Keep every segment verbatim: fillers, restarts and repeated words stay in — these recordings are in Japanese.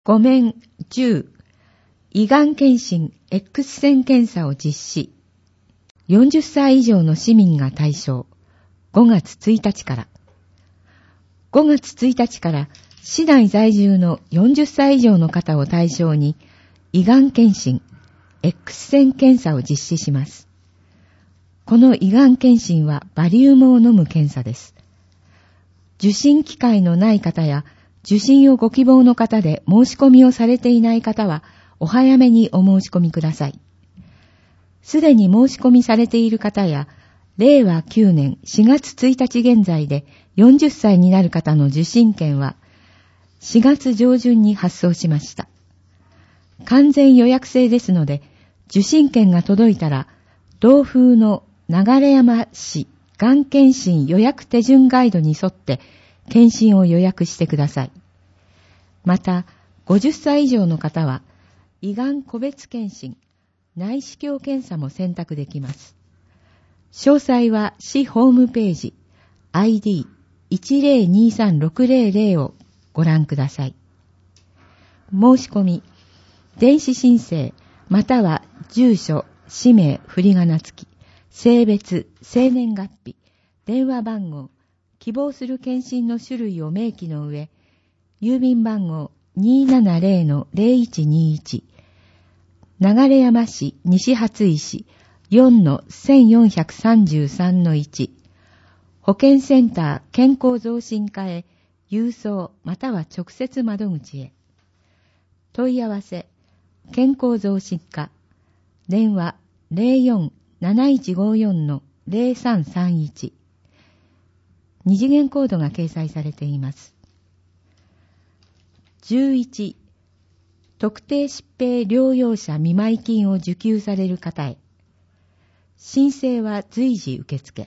ご面じゅう、胃がん検診 X 線検査を実施。よんじゅっさい以上の市民が対象。ごがつついたちから。ごがつついたちから市内在住のよんじゅっさい以上の方を対象に胃がん検診 X 線検査を実施します。この胃がん検診はバリウムを飲む検査です。受診機会のない方や受診をご希望の方で申し込みをされていない方はお早めにお申し込みください。すでに申し込みされている方やれいわきゅうねんしがつついたち現在でよんじゅっさいになる方の受診券はしがつ上旬に発送しました。完全予約制ですので、受診券が届いたら同封の流山市がん検診予約手順ガイドに沿って検診を予約してください。また、ごじゅっさい以上の方は、胃がん個別検診、内視鏡検査も選択できます。詳細は市ホームページ アイディーいちぜろにさんろくぜろぜろ をご覧ください。申し込み、電子申請、または住所、氏名、振り仮名付き、性別、生年月日、電話番号、希望する検診の種類を明記の上、郵便番号 にーななぜろのぜろいちにいち、流山市西初石 よんのせんよんひゃくさんじゅうさんのいち、保健センター健康増進課へ郵送または直接窓口へ。問い合わせ、健康増進課、電話 ぜろよんなないちごよんのぜろさんさんいち、二次元コードが掲載されています。じゅういち、特定疾病療養者見舞金を受給される方へ。申請は随時受付。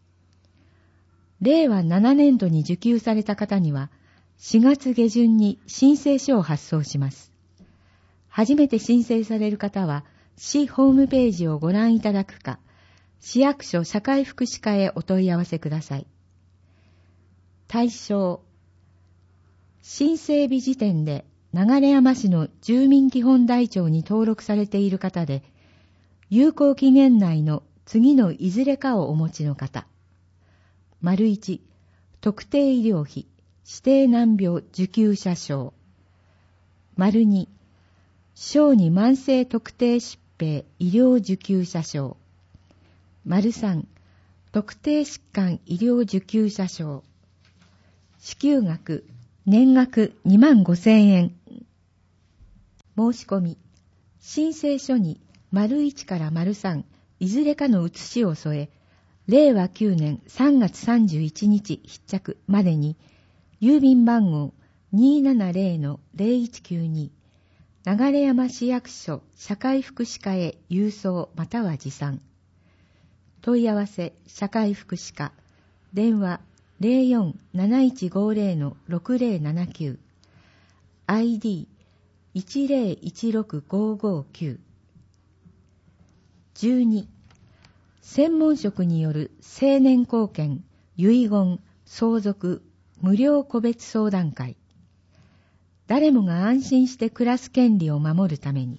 れいわななねんどに受給された方には、しがつげじゅんに申請書を発送します。初めて申請される方は、市ホームページをご覧いただくか、市役所社会福祉課へお問い合わせください。対象、申請日時点で流山市の住民基本台帳に登録されている方で、有効期限内の次のいずれかをお持ちの方。丸いち、特定医療費、指定難病受給者証。丸に、小児慢性特定疾病医療受給者証。丸さん、特定疾患医療受給者証。支給額、年額にまんごせんえん。申し込み、申請書に丸いちから丸さん、いずれかの写しを添え、れいわきゅうねんさんがつさんじゅういちにち必着までに、郵便番号 にーななぜろのぜろいちきゅうに、流山市役所社会福祉課へ郵送または持参。問い合わせ社会福祉課、電話ぜろよんなないちごぜろのろくぜろななきゅう、アイディーいちぜろいちろくごごきゅう。じゅうに、専門職による成年後見、遺言、相続、無料個別相談会。誰もが安心して暮らす権利を守るために。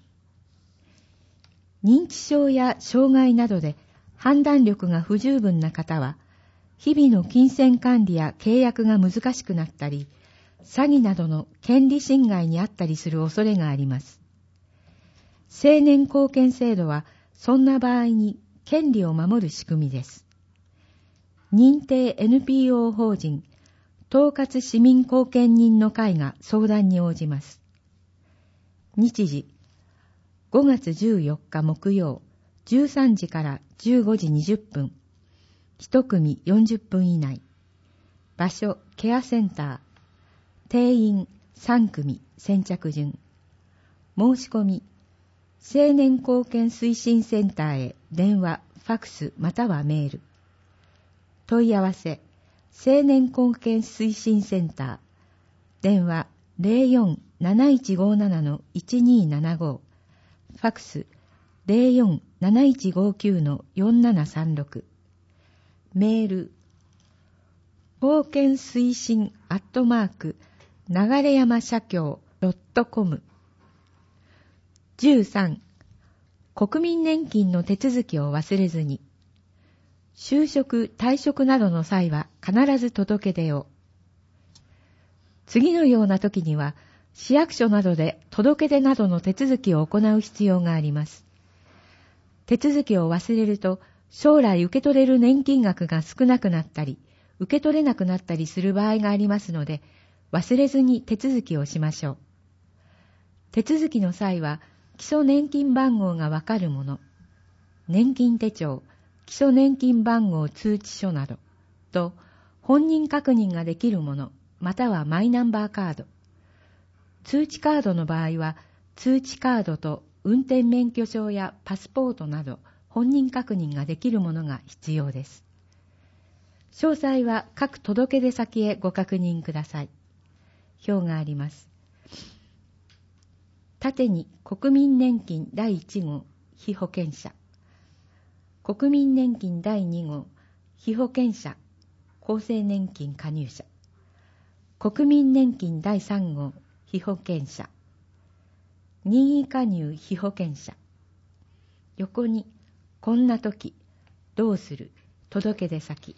認知症や障害などで判断力が不十分な方は、日々の金銭管理や契約が難しくなったり、詐欺などの権利侵害にあったりする恐れがあります。成年後見制度は、そんな場合に権利を守る仕組みです。認定 エヌピーオー 法人、統括市民後見人の会が相談に応じます。日時、ごがつじゅうよっか木曜、じゅうさんじからじゅうごじにじゅっぷん。一組よんじゅっぷん以内。場所、ケアセンター。定員さんくみ先着順。申し込み、成年後見推進センターへ電話、ファクスまたはメール。問い合わせ、成年後見推進センター。電話ぜろよんなないちごななのいちにーななご。ファクスぜろよんなないちごきゅうのよんななさんろく。メール、後見推進アットマーク、流山社協 .com。 じゅうさん、国民年金の手続きを忘れずに。就職、退職などの際は必ず届け出を。次のような時には、市役所などで届け出などの手続きを行う必要があります。手続きを忘れると、将来受け取れる年金額が少なくなったり、受け取れなくなったりする場合がありますので、忘れずに手続きをしましょう。手続きの際は、基礎年金番号がわかるもの、年金手帳、基礎年金番号通知書などと、本人確認ができるもの、またはマイナンバーカード。通知カードの場合は、通知カードと運転免許証やパスポートなど、本人確認ができるものが必要です。詳細は各届出先へご確認ください。表があります。縦に国民年金だいいち号被保険者、国民年金だいに号被保険者、厚生年金加入者、国民年金だいさん号被保険者、任意加入被保険者。横にこんな時どうする届出先。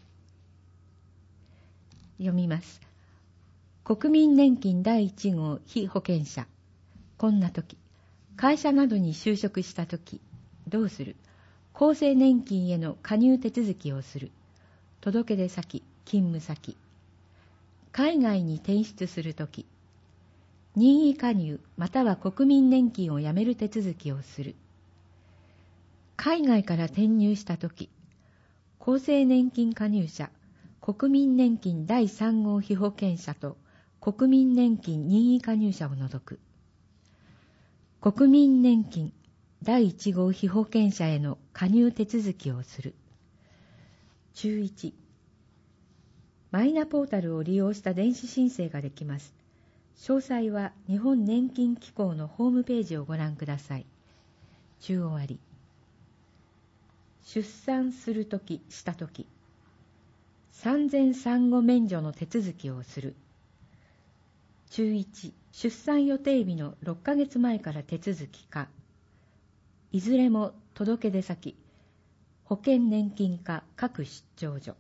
読みます。国民年金だいいち号被保険者。こんな時、会社などに就職した時どうする厚生年金への加入手続きをする。届出先、勤務先。海外に転出する時、任意加入または国民年金をやめる手続きをする。海外から転入したとき、厚生年金加入者、国民年金だいさん号被保険者と国民年金任意加入者を除く。国民年金だいいち号被保険者への加入手続きをする。注いち、マイナポータルを利用した電子申請ができます。詳細は日本年金機構のホームページをご覧ください。中終わり。出産するとき、したとき、産前産後免除の手続きをする。注いち、出産予定日のろっかげつまえから手続きか、いずれも届出先、保険年金課各出張所。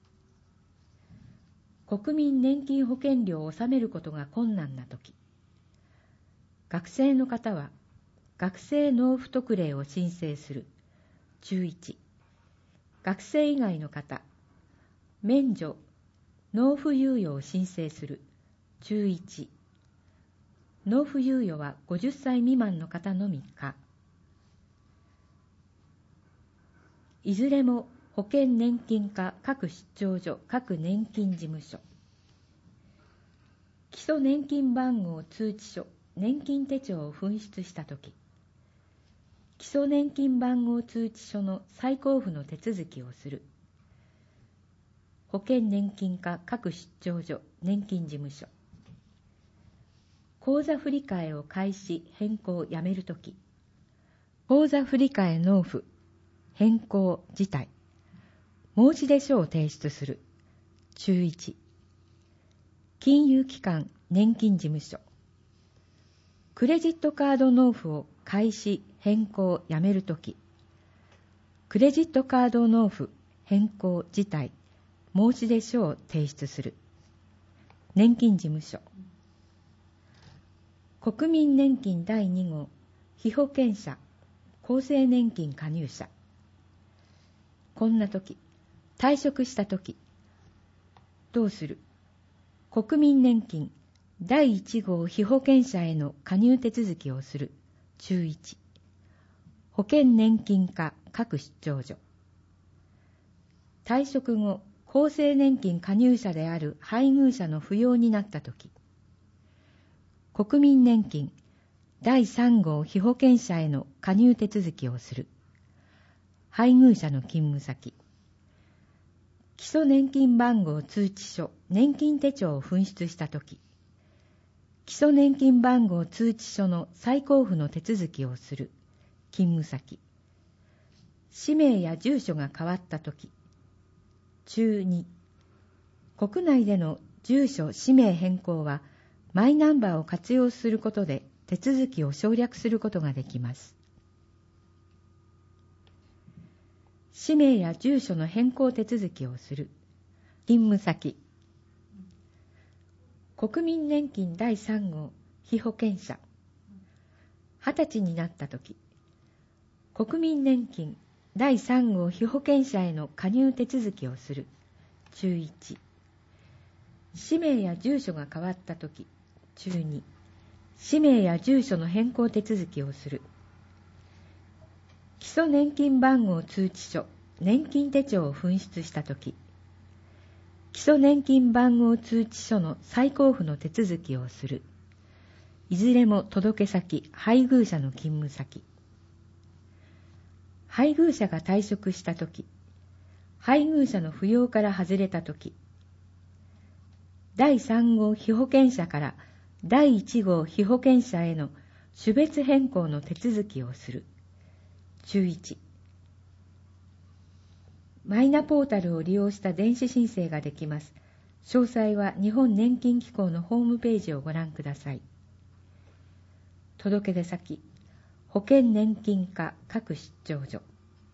国民年金保険料を納めることが困難なとき、学生の方は学生納付特例を申請する。注いち、学生以外の方、免除、納付猶予を申請する。注いち、納付猶予はごじゅっさい未満の方のみか。いずれも保険年金課各出張所各年金事務所。基礎年金番号通知書、年金手帳を紛失したとき、基礎年金番号通知書の再交付の手続きをする。保険年金課各出張所年金事務所。口座振替を開始、変更、やめるとき、口座振替納付、変更、辞退、申出書を提出する。注いち、金融機関、年金事務所。クレジットカード納付を開始、変更、やめるとき、クレジットカード納付、変更、辞退、申出書を提出する。年金事務所。国民年金だいに号被保険者、厚生年金加入者。こんなとき、退職したとき、どうする国民年金だいいち号被保険者への加入手続きをする。注いち、保険年金課各出張所。退職後、厚生年金加入者である配偶者の扶養になったとき、国民年金だいさん号被保険者への加入手続きをする。配偶者の勤務先。基礎年金番号通知書、年金手帳を紛失したとき、基礎年金番号通知書の再交付の手続きをする。勤務先。氏名や住所が変わったとき。注に、国内での住所、氏名変更はマイナンバーを活用することで手続きを省略することができます。氏名や住所の変更手続きをする。勤務先。国民年金だいさん号被保険者。はたちになったとき、国民年金だいさん号被保険者への加入手続きをする。中いち。氏名や住所が変わったとき。中に。氏名や住所の変更手続きをする。基礎年金番号通知書、年金手帳を紛失したとき。基礎年金番号通知書の再交付の手続きをする。いずれも届け先、配偶者の勤務先。配偶者が退職したとき。配偶者の扶養から外れたとき。だいさん号被保険者からだいいち号被保険者への種別変更の手続きをする。中いち。マイナポータルを利用した電子申請ができます。詳細は日本年金機構のホームページをご覧ください。届出先、保険年金課各出張所。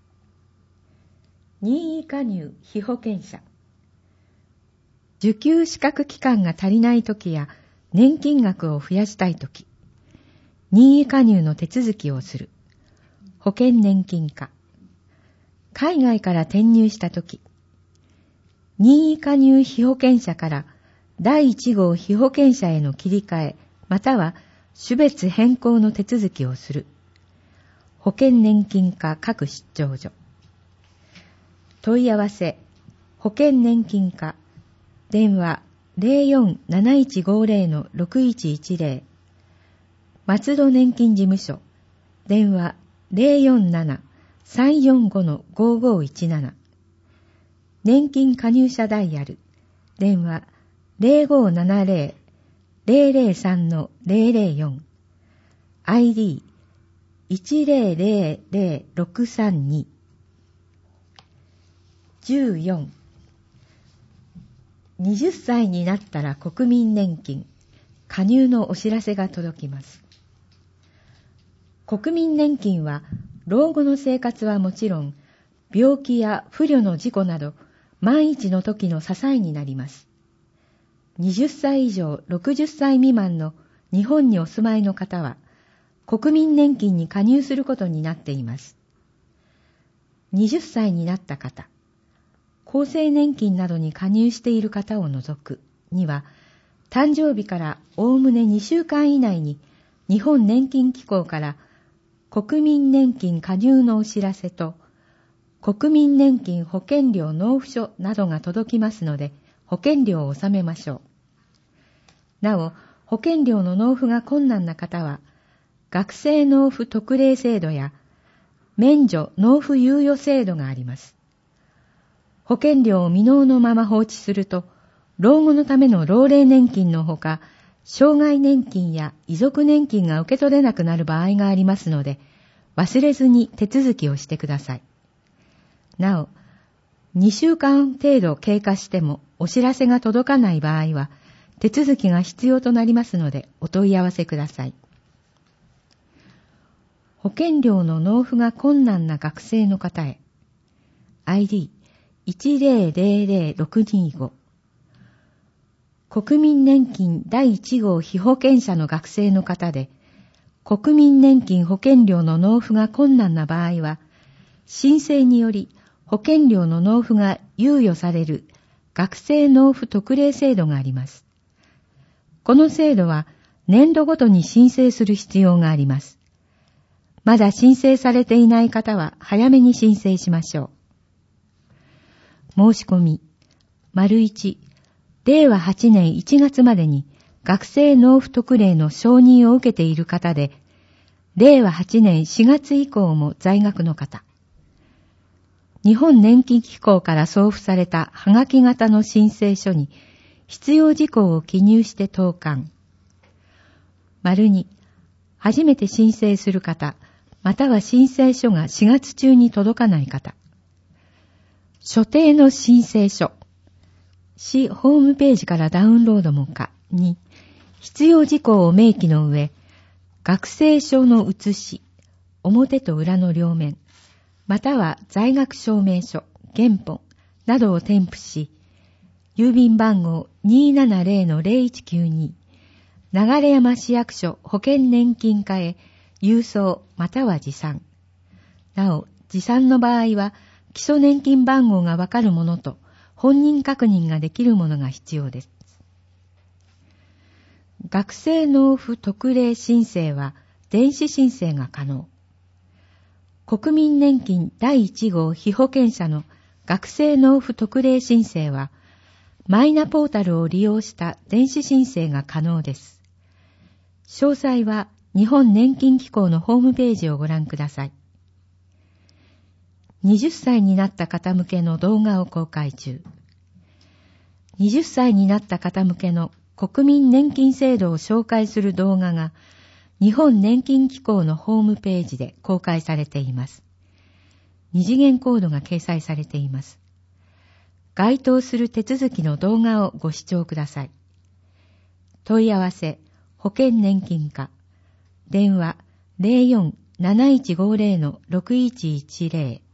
任意加入被保険者。受給資格期間が足りないときや年金額を増やしたいとき、任意加入の手続きをする。保険年金課。海外から転入したとき、任意加入被保険者からだいいち号被保険者への切り替え、または種別変更の手続きをする。保険年金課各出張所。問い合わせ、保険年金課、電話 ゼロよん なないちごゼロ ろくいちいちゼロ、松戸年金事務所、電話 ゼロよんなな さんよんご ごごいちなな、年金加入者ダイヤル、電話 ゼロごななゼロ ゼロゼロさん ゼロゼロよん、アイディー いちゼロゼロゼロろくさんに。じゅうよん。はたちになったら国民年金、加入のお知らせが届きます。国民年金は、老後の生活はもちろん、病気や不慮の事故など、万一の時の支えになります。はたち以上ろくじゅっさい未満の日本にお住まいの方は、国民年金に加入することになっています。はたちになった方、厚生年金などに加入している方を除くには、誕生日からおおむねにしゅうかん以内に日本年金機構から国民年金加入のお知らせと国民年金保険料納付書などが届きますので、保険料を納めましょう。なお、保険料の納付が困難な方は、学生納付特例制度や免除納付猶予制度があります。保険料を未納のまま放置すると、老後のための老齢年金のほか、障害年金や遺族年金が受け取れなくなる場合がありますので、忘れずに手続きをしてください。なお、にしゅうかん程度経過してもお知らせが届かない場合は、手続きが必要となりますので、お問い合わせください。保険料の納付が困難な学生の方へ、アイディーいちゼロゼロゼロろくにご、国民年金だいいち号被保険者の学生の方で、国民年金保険料の納付が困難な場合は、申請により保険料の納付が猶予される学生納付特例制度があります。この制度は年度ごとに申請する必要があります。まだ申請されていない方は早めに申請しましょう。申し込み、丸一、れいわはちねんいちがつまでに学生納付特例の承認を受けている方で、れいわはちねんしがつ以降も在学の方。日本年金機構から送付されたはがき型の申請書に必要事項を記入して投函。丸に、初めて申請する方、または申請書がしがつ中に届かない方。所定の申請書。市ホームページからダウンロードも可に、 必要事項を明記の上、学生証の写し、表と裏の両面、または在学証明書、原本などを添付し、郵便番号 にーななぜろのぜろいちきゅうに、流山市役所保険年金課へ郵送または持参。なお、持参の場合は、基礎年金番号がわかるものと、本人確認ができるものが必要です。学生納付特例申請は、電子申請が可能。国民年金だいいち号被保険者の学生納付特例申請は、マイナポータルを利用した電子申請が可能です。詳細は日本年金機構のホームページをご覧ください。はたちになった方向けの動画を公開中。はたちになった方向けの国民年金制度を紹介する動画が日本年金機構のホームページで公開されています。二次元コードが掲載されています。該当する手続きの動画をご視聴ください。問い合わせ、保険年金課、電話 ゼロよん なないちごゼロ のろくいちいちゼロ